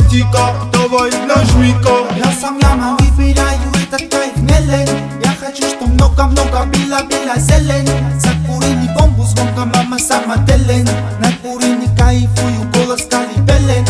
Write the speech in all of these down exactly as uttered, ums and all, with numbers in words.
романтика, давай нажми-ка. Я сам яма выбираю этот кайф мелен. Я хочу, что много-много била-била зелень. Закурили бомбу звонко, мама сама телен. Накурили кайфую, голос калибелен.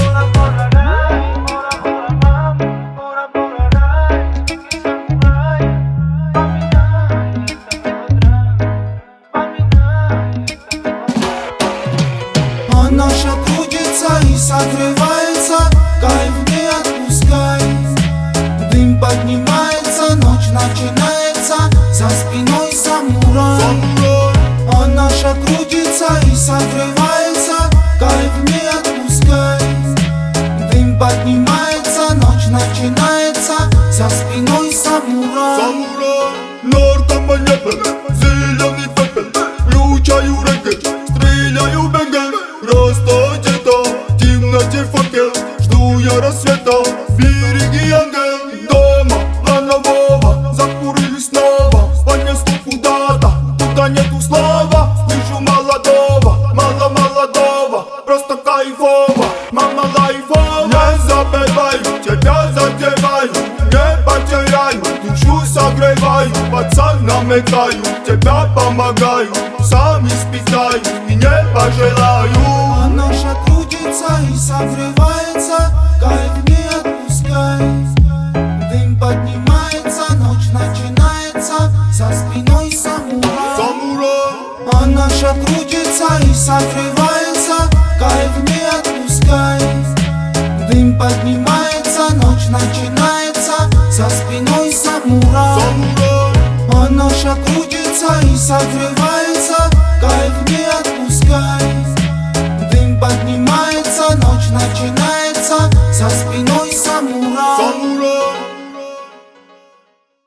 Она же крутится и согревается, кайф не отпускай. Дым поднимается, ночь начинается, за спиной самурай. Она же крутится и согревается, кайф не отпускай. Дым поднимается, ночь начинается, за спиной самурай. Самурай, наркоманьяк, зеленый пепел, включаю регги, стреляю бенгер. Просто где-то в темноте факел, жду я рассвета, береги ангел. Дома, на нового, закурили снова, понесло куда-то, куда нету слова. Вижу молодого, мало молодого, просто кайфово, мама лайфово. Не забываю, тебя задеваю, не потеряю, душу согреваю, пацан намекаю, тебя помогаю, сам испытаю и не пожелаю. Она же крутится и согревается, кайф не отпускай. Дым поднимается, ночь начинается, за спиной самурай. Самурай, Она же крутится и согревается, кайф не отпускай. Дым поднимается, ночь начинается, за спиной самурай. самурай, Она же крутится и согревается, кайф не отпускай.